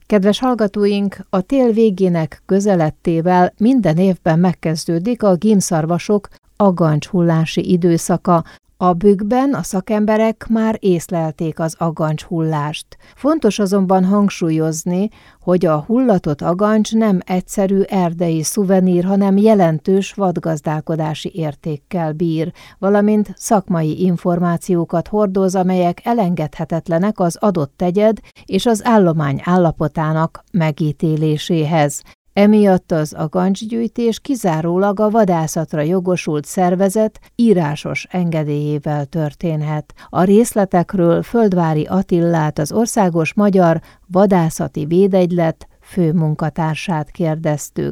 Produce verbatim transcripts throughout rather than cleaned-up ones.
Kedves hallgatóink, a tél végének közeledtével minden évben megkezdődik a gímszarvasok aggancshullási időszaka. A bükkben a szakemberek már észlelték az aggancshullást. Fontos azonban hangsúlyozni, hogy a hullatott agancs nem egyszerű erdei szuvenír, hanem jelentős vadgazdálkodási értékkel bír, valamint szakmai információkat hordoz, amelyek elengedhetetlenek az adott tegyed és az állomány állapotának megítéléséhez. Emiatt az agancsgyűjtés kizárólag a vadászatra jogosult szervezet írásos engedélyével történhet. A részletekről Földváry Attillát, az Országos Magyar Vadászati Védegylet főmunkatársát kérdeztük.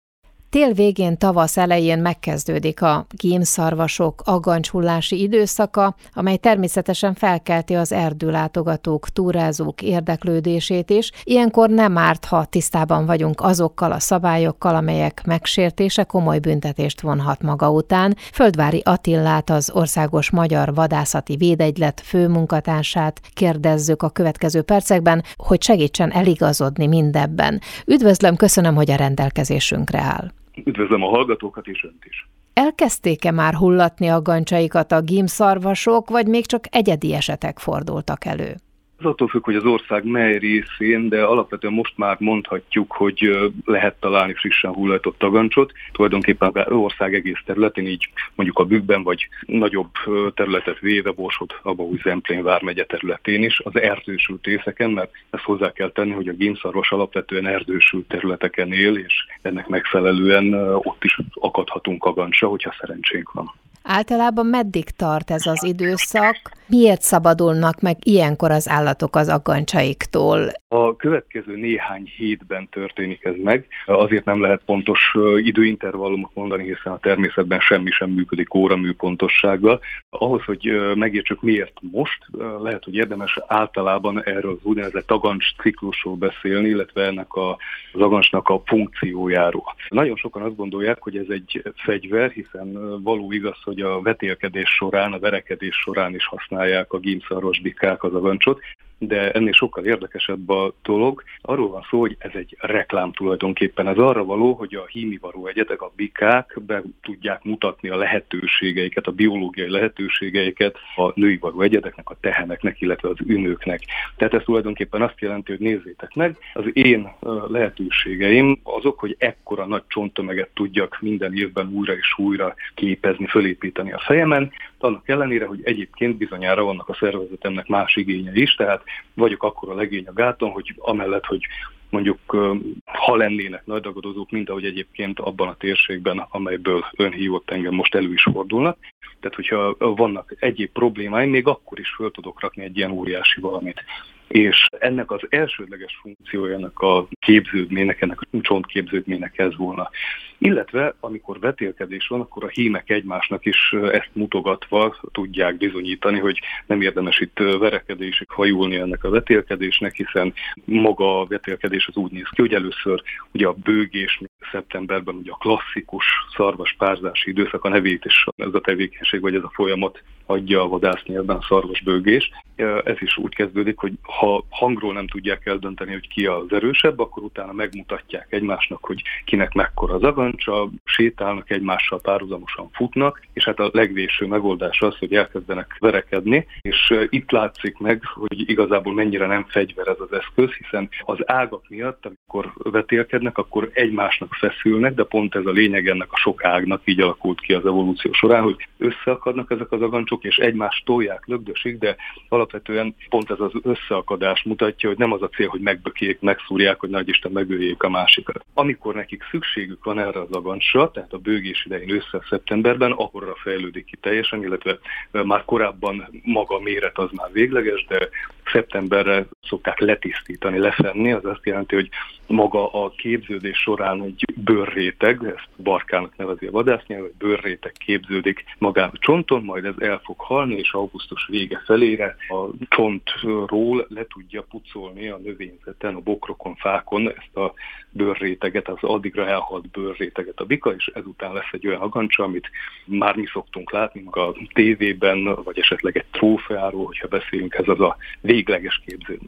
Tél végén, tavasz elején megkezdődik a gímszarvasok aggancshullási időszaka, amely természetesen felkelti az erdőlátogatók, túrázók érdeklődését is. Ilyenkor nem árt, ha tisztában vagyunk azokkal a szabályokkal, amelyek megsértése komoly büntetést vonhat maga után. Földváry Attillát, az Országos Magyar Vadászati Védegylet főmunkatársát kérdezzük a következő percekben, hogy segítsen eligazodni mindebben. Üdvözlöm, köszönöm, hogy a rendelkezésünkre áll. Üdvözlöm a hallgatókat és önt is. Elkezdték-e már hullatni aggancsaikat a gímszarvasok, vagy még csak egyedi esetek fordultak elő? Az attól függ, hogy az ország mely részén, de alapvetően most már mondhatjuk, hogy lehet találni frissen hullatott agancsot. Tulajdonképpen az ország egész területén, így mondjuk a bükkben, vagy nagyobb területet véve Borsod, Abaúj, Zemplén vármegye területén is, az erdősült részeken, mert ezt hozzá kell tenni, hogy a gímszarvas alapvetően erdősült területeken él, és ennek megfelelően ott is akadhatunk agancsra, hogyha szerencsénk van. Általában meddig tart ez az időszak? Miért szabadulnak meg ilyenkor az állatok az aggancsaiktól? A következő néhány hétben történik ez meg. Azért nem lehet pontos időintervallumot mondani, hiszen a természetben semmi sem működik óramű pontossággal. Ahhoz, hogy megértsük miért most, lehet, hogy érdemes általában erről az úgynevezett agancs ciklusról beszélni, illetve ennek a, az agancsnak a funkciójáról. Nagyon sokan azt gondolják, hogy ez egy fegyver, hiszen való igaz, hogy a vetélkedés során, a verekedés során is használják a gímszarvas bikák az agancsot, de ennél sokkal érdekesebb a dolog. Arról van szó, hogy ez egy reklám tulajdonképpen. Ez arra való, hogy a hímivaró egyetek, a bikák be tudják mutatni a lehetőségeiket, a biológiai lehetőségeiket a nőivaró egyeteknek, a teheneknek, illetve az ünőknek. Tehát ez tulajdonképpen azt jelenti, hogy nézzétek meg, az én lehetőségeim azok, hogy ekkora nagy csonttömeget tudjak minden évben újra és újra képezni, fölépíteni a fejemen, annak ellenére, hogy egyébként bizonyára vannak a szervezetemnek más igényei is, tehát vagyok akkora legény a gáton, hogy amellett, hogy mondjuk ha lennének nagy ragadozók, mint ahogy egyébként abban a térségben, amelyből ön hívott engem, most elő is fordulnak. Tehát, hogyha vannak egyéb problémáim, még akkor is föl tudok rakni egy ilyen óriási valamit. És ennek az elsődleges funkciója, ennek a képződménynek, ennek a csontképződménynek ez volna. Illetve, amikor vetélkedés van, akkor a hímek egymásnak is ezt mutogatva tudják bizonyítani, hogy nem érdemes itt verekedésig hajulni ennek a vetélkedésnek, hiszen maga a vetélkedés az úgy néz ki, hogy először ugye a bőgés szeptemberben ugye a klasszikus szarvaspárzási időszak, a nevét is ez a tevékenység, vagy ez a folyamat adja a vadásznyelvben, a szarvasbőgés. Ez is úgy kezdődik, hogy ha hangról nem tudják eldönteni, hogy ki az erősebb, akkor utána megmutatják egymásnak, hogy kinek mekkora az agancsa, sétálnak egymással, párhuzamosan futnak, és hát a legvéső megoldás az, hogy elkezdenek verekedni, és itt látszik meg, hogy igazából mennyire nem fegyver ez az eszköz, hiszen az ágak miatt, amikor vetélkednek, akkor egymásnak feszülnek, de pont ez a lényeg ennek a sok ágnak, így alakult ki az evolúció során, hogy összeakadnak ezek az agancsok, és egymást tolják, lögdösik, de alapvetően pont ez az összeakadás mutatja, hogy nem az a cél, hogy megbökjék, megszúrják, hogy nagyisten megöljék a másikat. Amikor nekik szükségük van erre az agancsra, tehát a bőgés idején ősszel szeptemberben, akkorra fejlődik ki teljesen, illetve már korábban maga a méret az már végleges, de szeptemberre szokták letisztítani, lefenni, az azt jelenti, hogy maga a képződés során egy bőrréteg, ezt barkának nevezi a vadásznyelv, hogy bőrréteg képződik magán a csonton, majd ez el fog halni, és augusztus vége felére a csontról le tudja pucolni a növényzeten, a bokrokon, fákon ezt a bőrréteget, az addigra elhalt bőrréteget a bika, és ezután lesz egy olyan agancsa, amit már mi szoktunk látni a tévében, vagy esetleg egy trófeáról, hogyha beszélünk, ez az a végleges képződmény.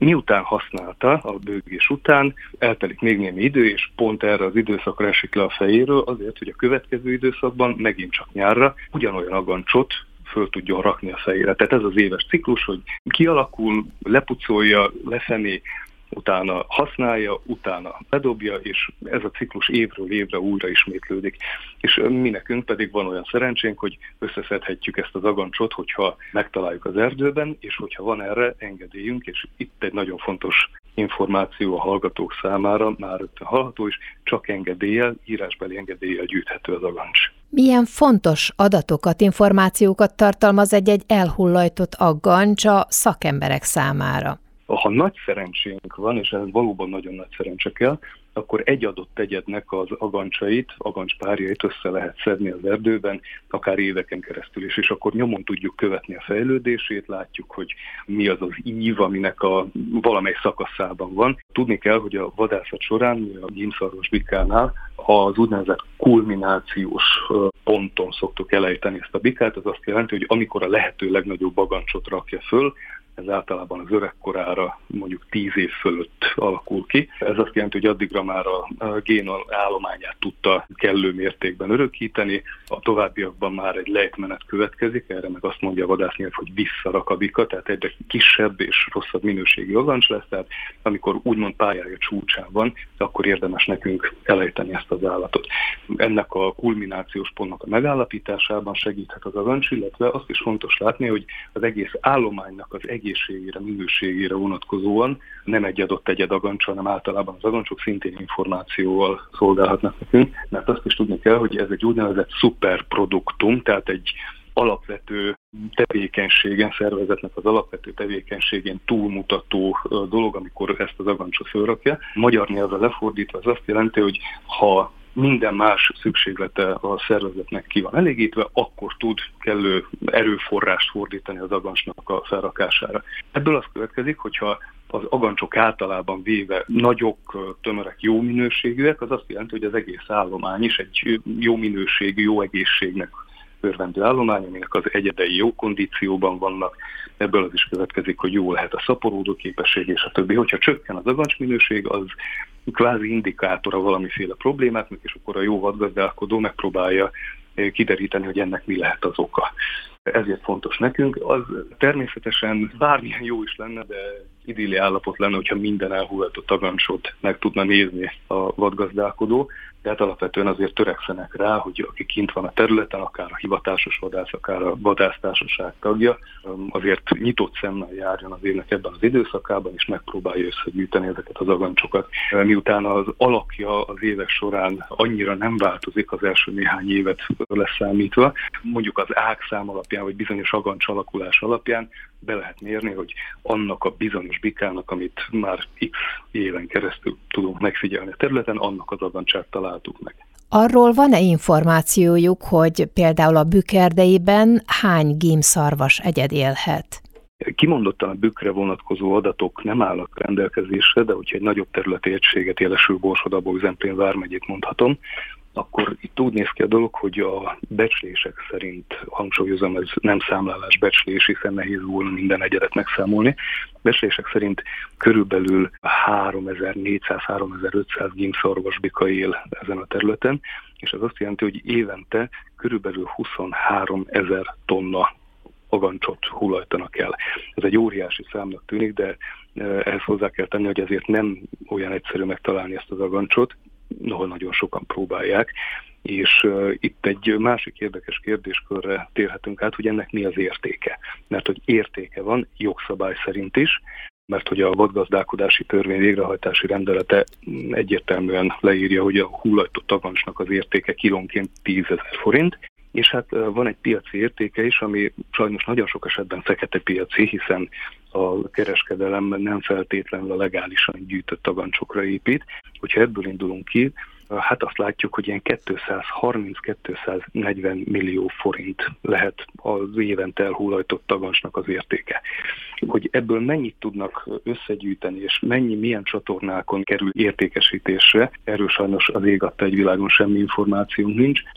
Miután használta a bőgés után, eltelik még némi idő, és pont erre az időszakra esik le a fejéről, azért, hogy a következő időszakban megint csak nyárra ugyanolyan agancsot föl tudjon rakni a fejére. Tehát ez az éves ciklus, hogy kialakul, lepucolja, lefené, utána használja, utána bedobja, és ez a ciklus évről évre újra ismétlődik. És mi nekünk pedig van olyan szerencsénk, hogy összeszedhetjük ezt az agancsot, hogyha megtaláljuk az erdőben, és hogyha van erre engedélyünk, és itt egy nagyon fontos információ a hallgatók számára, már rögtön hallható is, csak engedéllyel, írásbeli engedéllyel gyűjthető az agancs. Milyen fontos adatokat, információkat tartalmaz egy-egy elhullajtott agancs a szakemberek számára? Ha nagy szerencsénk van, és ez valóban nagyon nagy szerencse kell, akkor egy adott egyednek az agancsait, agancspárjait össze lehet szedni az erdőben, akár éveken keresztül is, és akkor nyomon tudjuk követni a fejlődését, látjuk, hogy mi az az ív, aminek a valamely szakaszában van. Tudni kell, hogy a vadászat során, a gímszarvasbikánál az úgynevezett kulminációs ponton szoktuk elejteni ezt a bikát, az azt jelenti, hogy amikor a lehető legnagyobb agancsot rakja föl, ez általában az öregkorára mondjuk tíz év fölött alakul ki. Ez azt jelenti, hogy addigra már a gén állományát tudta kellő mértékben örökíteni, a továbbiakban már egy lejtmenet következik, erre meg azt mondja a vadásznyelv, hogy visszarak a bika, tehát egyre kisebb és rosszabb minőségű agancs lesz, tehát amikor úgymond pályája csúcsán van, akkor érdemes nekünk elejteni ezt az állatot. Ennek a kulminációs pontnak a megállapításában segíthet az agancs, illetve azt is fontos látni, hogy az egész állománynak az egészségére, minőségére vonatkozóan nem egy adott egyed agancs, hanem általában az agancsok szintén információval szolgálhatnak nekünk, mert azt is tudni kell, hogy ez egy úgynevezett szuperproduktum, tehát egy alapvető tevékenységen, szervezetnek az alapvető tevékenységén túlmutató dolog, amikor ezt az agancsot fölrakja. Magyar nyelvre lefordítva az azt jelenti, hogy ha minden más szükséglete a szervezetnek ki van elégítve, akkor tud kellő erőforrást fordítani az agancsnak a felrakására. Ebből az következik, hogyha az agancsok általában véve nagyok, tömörek, jó minőségűek, az azt jelenti, hogy az egész állomány is egy jó minőségű, jó egészségnek örvendő állomány, aminek az egyedei jó kondícióban vannak. Ebből az is következik, hogy jó lehet a szaporodó képesség és a többi. Hogyha csökken az agancs minőség, az kvázi indikátora valamiféle problémáknak, és akkor a jó vadgazdálkodó megpróbálja kideríteni, hogy ennek mi lehet az oka. Ezért fontos nekünk. Az természetesen bármilyen jó is lenne, de idilli állapot lenne, hogyha minden elhullajtott agancsot meg tudna nézni a vadgazdálkodó, de hát alapvetően azért törekszenek rá, hogy aki kint van a területen, akár a hivatásos vadász, akár a vadásztársaság tagja, azért nyitott szemmel járjon az évnek ebben az időszakában, és megpróbálja összegyűjteni ezeket az agancsokat. Miután az alakja az évek során annyira nem változik az első néhány évet leszámítva, mondjuk az ágszám alapján, vagy bizonyos agancs alakulás alapján be lehet mérni, hogy annak a bizonyos bikának, amit már x éven keresztül tudunk megfigyelni a területen, annak az agancsát találtuk meg. Arról van-e információjuk, hogy például a bükk erdejében hány gímszarvas egyed élhet? Kimondottan a bükkre vonatkozó adatok nem állnak rendelkezésre, de hogyha egy nagyobb területi egységet, jelesül Borsod-Abaúj Zemplén vármegyét mondhatom, akkor itt úgy néz ki a dolog, hogy a becslések szerint, hangsúlyozom, ez nem számlálás becslés, hiszen nehéz volna minden egyedet megszámolni. Becslések szerint körülbelül háromezer-négyszáz-háromezer-ötszáz gímszarvasbika él ezen a területen, és ez azt jelenti, hogy évente körülbelül huszonháromezer tonna agancsot hullajtanak el. Ez egy óriási számnak tűnik, de ehhez hozzá kell tenni, hogy ezért nem olyan egyszerű megtalálni ezt az agancsot, noha nagyon sokan próbálják, és uh, itt egy másik érdekes kérdéskörre térhetünk át, hogy ennek mi az értéke. Mert hogy értéke van jogszabály szerint is, mert hogy a vadgazdálkodási törvény végrehajtási rendelete egyértelműen leírja, hogy a hullajtott agancsnak az értéke kilónként tízezer forint, és hát van egy piaci értéke is, ami sajnos nagyon sok esetben fekete piaci, hiszen a kereskedelem nem feltétlenül a legálisan gyűjtött agancsokra épít. Hogyha ebből indulunk ki, hát azt látjuk, hogy ilyen kétszázharminc-kétszáznegyven millió forint lehet az évente elhullajtott agancsnak az értéke. Hogy ebből mennyit tudnak összegyűjteni, és mennyi, milyen csatornákon kerül értékesítésre, erről sajnos az ég adta egy világon semmi információnk nincs, és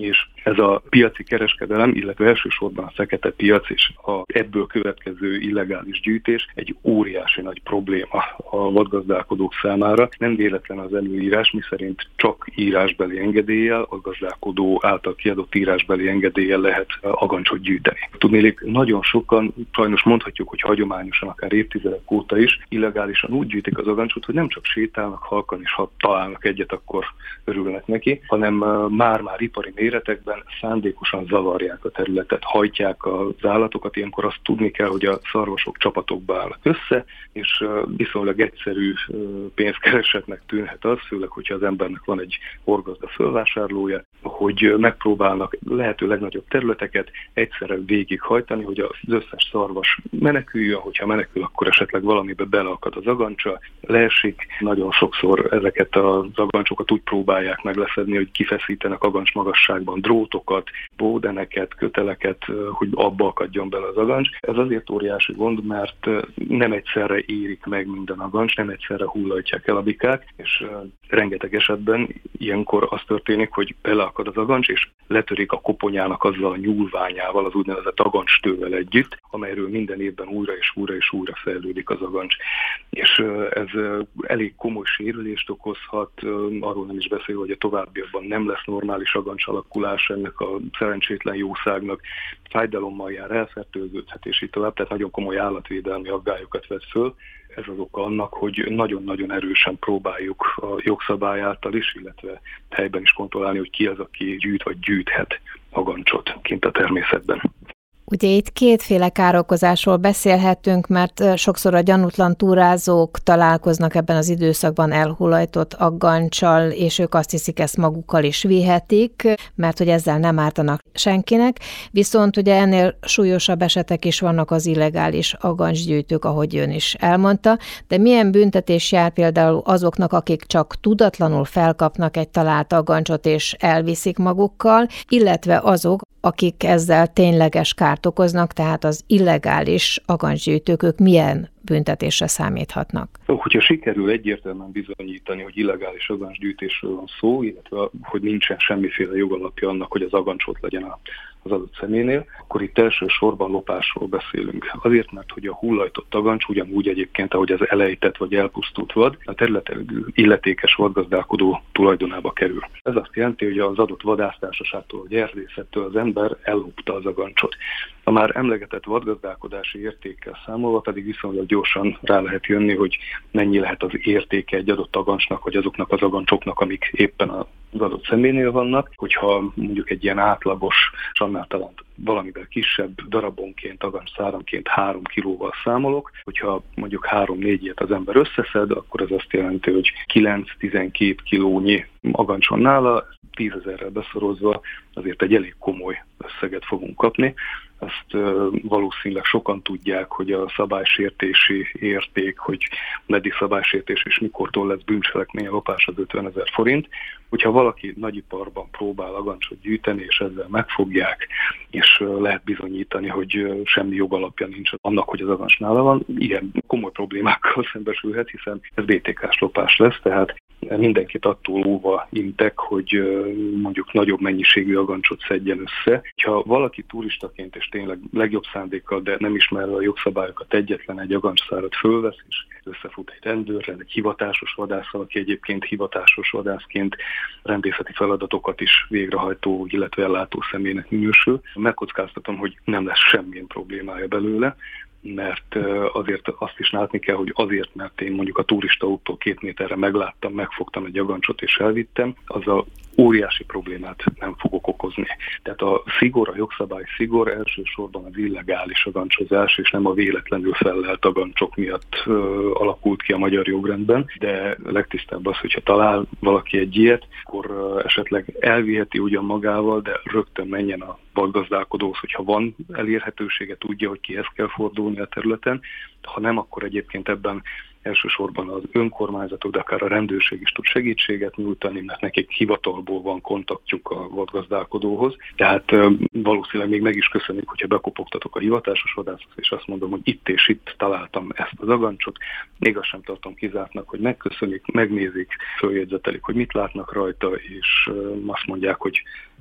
Ez a piaci kereskedelem, illetve elsősorban a fekete piac és a ebből következő illegális gyűjtés egy óriási nagy probléma a vadgazdálkodók számára. Nem véletlen az előírás, miszerint csak írásbeli engedéllyel, a gazdálkodó által kiadott írásbeli engedéllyel lehet agancsot gyűjteni. Tudnélik, nagyon sokan, sajnos mondhatjuk, hogy hagyományosan, akár évtizedek óta is illegálisan úgy gyűjtik az agancsot, hogy nem csak sétálnak halkan, és ha találnak egyet, akkor örülnek neki, hanem már-már ipari méretekben szándékosan zavarják a területet, hajtják az állatokat. Ilyenkor azt tudni kell, hogy a szarvasok csapatokba állnak össze, és viszonylag egyszerű pénzkeresetnek tűnhet az, főleg, hogyha az embernek van egy orgazda fölvásárlója, hogy megpróbálnak lehető legnagyobb területeket egyszerre végighajtani, hogy az összes szarvas meneküljön, hogyha menekül, akkor esetleg valamibe beleakad az agancsa, leesik. Nagyon sokszor ezeket az agancsokat úgy próbálják meg leszedni, hogy kifeszítenek agancs magasságban drótokat, bódeneket, köteleket, hogy abba akadjon bele az agancs. Ez azért óriási gond, mert nem egyszerre érik meg minden agancs, nem egyszerre hullajtják el a bikák, és rengeteg esetben ilyenkor az történik, hogy beleakad az agancs, és letörik a koponyának azzal a nyúlványával, az úgynevezett agancstővel együtt, amelyről minden évben újra és újra és újra fejlődik az agancs. És ez elég komoly sérülést okozhat, arról nem is beszél, hogy a továbbiakban nem lesz normális agancs alakulás ennek a szerencsétlen jószágnak, fájdalommal jár, elfertőződhet, és így tovább, tehát nagyon komoly állatvédelmi aggályokat vet föl. Ez az oka annak, hogy nagyon-nagyon erősen próbáljuk a jogszabály által is, illetve helyben is kontrollálni, hogy ki az, aki gyűjt vagy gyűjthet agancsot kint a természetben. Ugye itt kétféle károkozásról beszélhetünk, mert sokszor a gyanútlan túrázók találkoznak ebben az időszakban elhullajtott aggancsal, és ők azt hiszik, ezt magukkal is vihetik, mert hogy ezzel nem ártanak senkinek, viszont ugye ennél súlyosabb esetek is vannak az illegális aggancsgyűjtők, ahogy ön is elmondta, de milyen büntetés jár például azoknak, akik csak tudatlanul felkapnak egy talált aggancsot és elviszik magukkal, illetve azok, akik ezzel tényleges kárt okoznak, tehát az illegális agancsgyűjtők, ők milyen büntetésre számíthatnak? Hogyha sikerül egyértelműen bizonyítani, hogy illegális agancsgyűjtésről van szó, illetve hogy nincsen semmiféle jogalapja annak, hogy az agancs ott legyen az adott személynél, akkor itt elsősorban lopásról beszélünk. Azért, mert hogy a hullajtott agancs ugyanúgy egyébként, ahogy az elejtett vagy elpusztult vad, a területen illetékes vadgazdálkodó tulajdonába kerül. Ez azt jelenti, hogy az adott vadásztársaságtól vagy erdészettől az ember ellopta az agancsot. A már emlegetett vadgazdálkodási értékkel számolva pedig viszonylag gyorsan rá lehet jönni, hogy mennyi lehet az értéke egy adott agancsnak, vagy azoknak az agancsoknak, amik éppen az adott személynél vannak. Hogyha mondjuk egy ilyen átlagos, annál talán valamivel kisebb darabonként, agancszáramként három kilóval számolok, hogyha mondjuk három-négy ilyet az ember összeszed, akkor az azt jelenti, hogy kilenc-tizenkét kilónyi agancs van nála, tízezerrel beszorozva azért egy elég komoly összeget fogunk kapni. Azt valószínűleg sokan tudják, hogy a szabálysértési érték, hogy meddig szabálysértés és mikortól lesz bűncselekmény a lopás, az ötvenezer forint. Hogyha valaki nagyiparban próbál agancsot gyűjteni, és ezzel megfogják, és lehet bizonyítani, hogy semmi jogalapja nincs annak, hogy az agancs nála van, ilyen komoly problémákkal szembesülhet, hiszen ez bé té ká-s lopás lesz, tehát mindenkit attól óva intek, hogy mondjuk nagyobb mennyiségű agancsot szedjen össze. Ha valaki turistaként és tényleg legjobb szándékkal, de nem ismerve a jogszabályokat egyetlen egy agancszárat fölvesz, és összefut egy rendőrrel, egy hivatásos vadásszal, aki egyébként hivatásos vadászként rendészeti feladatokat is végrehajtó, illetve ellátó személynek minősül, megkockáztatom, hogy nem lesz semmilyen problémája belőle, mert azért azt is látni kell, hogy azért, mert én mondjuk a turistaúttól két méterre megláttam, megfogtam egy agancsot és elvittem, az a óriási problémát nem fogok okozni. Tehát a szigor, a jogszabály szigor elsősorban az illegális agancsozás, és nem a véletlenül fellelt agancsok miatt ö, alakult ki a magyar jogrendben, de legtisztább az, hogyha talál valaki egy ilyet, akkor ö, esetleg elviheti ugyan magával, de rögtön menjen a vadgazdálkodóhoz, hogyha van elérhetősége, tudja, hogy kihez kell fordulni a területen, ha nem, akkor egyébként ebben elsősorban az önkormányzatok, de akár a rendőrség is tud segítséget nyújtani, mert nekik hivatalból van kontaktjuk a vadgazdálkodóhoz. Tehát valószínűleg még meg is köszönjük, hogyha bekopogtatok a hivatásos vadászhoz, és azt mondom, hogy itt és itt találtam ezt az agancsot. Még azt sem tartom kizártnak, hogy megköszönik, megnézik, följegyzetelik, hogy mit látnak rajta, és azt mondják, hogy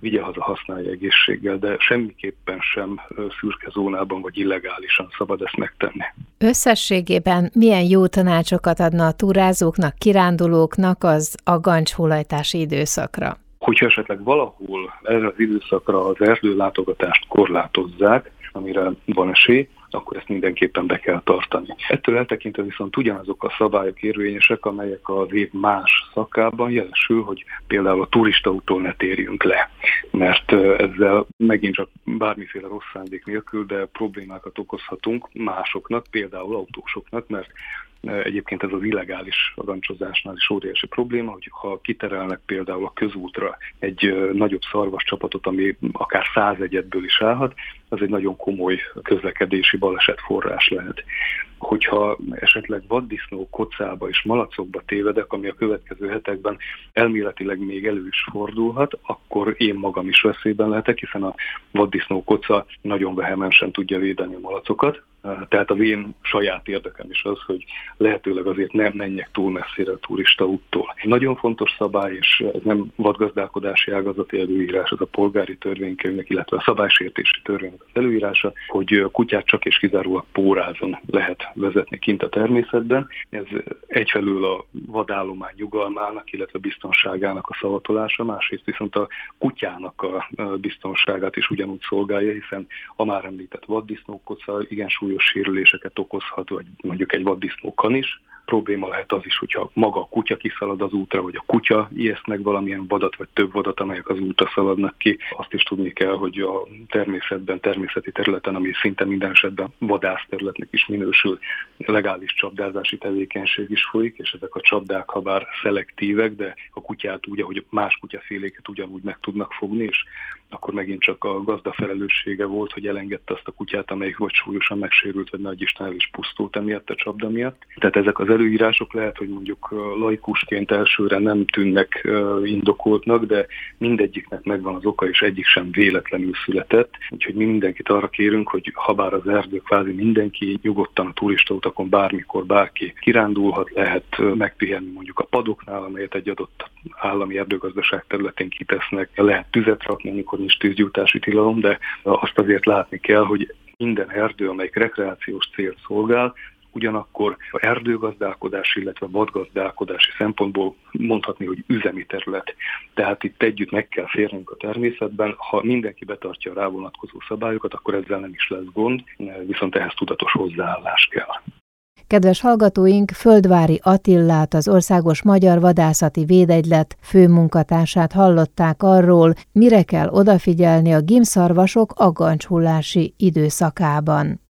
vigye haza, használja egészséggel, de semmiképpen sem szürke zónában vagy illegálisan szabad ezt megtenni. Összességében milyen jó tanácsokat adna a túrázóknak, kirándulóknak az aggancshullajtási időszakra? Hogyha esetleg valahol erre az időszakra az erdőlátogatást korlátozzák, amire van esély, akkor ezt mindenképpen be kell tartani. Ettől eltekintve viszont ugyanazok a szabályok érvényesek, amelyek az év más szakában, jelesül, hogy például a turistaúttól ne térjünk le, mert ezzel megint csak bármiféle rossz szándék nélkül, de problémákat okozhatunk másoknak, például autósoknak, mert egyébként ez az illegális agancsozásnál is óriási probléma, hogy ha kiterelnek például a közútra egy nagyobb szarvascsapatot, ami akár százegyedből is állhat, az egy nagyon komoly közlekedési balesetforrás lehet. Hogyha esetleg vaddisznó kocába és malacokba tévedek, ami a következő hetekben elméletileg még elő is fordulhat, akkor én magam is veszélyben lehetek, hiszen a vaddisznó koca nagyon vehemensen tudja védeni a malacokat. Tehát az én saját érdekem is az, hogy lehetőleg azért nem menjek túl messzire a turistaúttól. Nagyon fontos szabály, és ez nem vadgazdálkodási ágazati előírás, az a polgári törvénykönyvnek, illetve a szabálysértési törvénynek az előírása, hogy kutyát csak és kizárólag pórázon lehet vezetni kint a természetben. Ez egyfelől a vadállomány nyugalmának, illetve biztonságának a szavatolása, másrészt viszont a kutyának a biztonságát is ugyanúgy szolgálja, hiszen a már említett vaddisznókoca igen súlyos sérüléseket okozhat, vagy mondjuk egy vaddisznókan is. Probléma lehet az is, hogyha maga a kutya kiszalad az útra, vagy a kutya ijeszt meg valamilyen vadat, vagy több vadat, amelyek az útra szaladnak ki. Azt is tudni kell, hogy a természetben, természeti területen, ami szinte minden esetben vadászterületnek is minősül, legális csapdázási tevékenység is folyik, és ezek a csapdák, ha bár szelektívek, de a kutyát úgy, ahogy más kutyaféléket ugyanúgy meg tudnak fogni, és akkor megint csak a gazda felelőssége volt, hogy elengedte azt a kutyát, amelyik vagy súlyosan megsérült, vagy nagy Isten el is pusztult emiatt a csapda miatt. Tehát ezek az előírások lehet, hogy mondjuk laikusként elsőre nem tűnnek indokoltnak, de mindegyiknek megvan az oka, és egyik sem véletlenül született. Úgyhogy mi mindenkit arra kérünk, hogy habár az erdő kvázi mindenki, nyugodtan a turistautakon bármikor bárki kirándulhat, lehet megpihenni mondjuk a padoknál, amelyet egy adott állami erdőgazdaság területén kitesznek, lehet tüzet rakni, amikor nincs tűzgyújtási tilalom, de azt azért látni kell, hogy minden erdő, amelyik rekreációs célt szolgál, ugyanakkor a erdőgazdálkodás, illetve vadgazdálkodási szempontból mondhatni, hogy üzemi terület. Tehát itt együtt meg kell férnünk a természetben. Ha mindenki betartja a rá vonatkozó szabályokat, akkor ezzel nem is lesz gond, viszont ehhez tudatos hozzáállás kell. Kedves hallgatóink, Földvári Attillát, az Országos Magyar Vadászati Védegylet főmunkatársát hallották arról, mire kell odafigyelni a gimmszarvasok aggancshullási időszakában.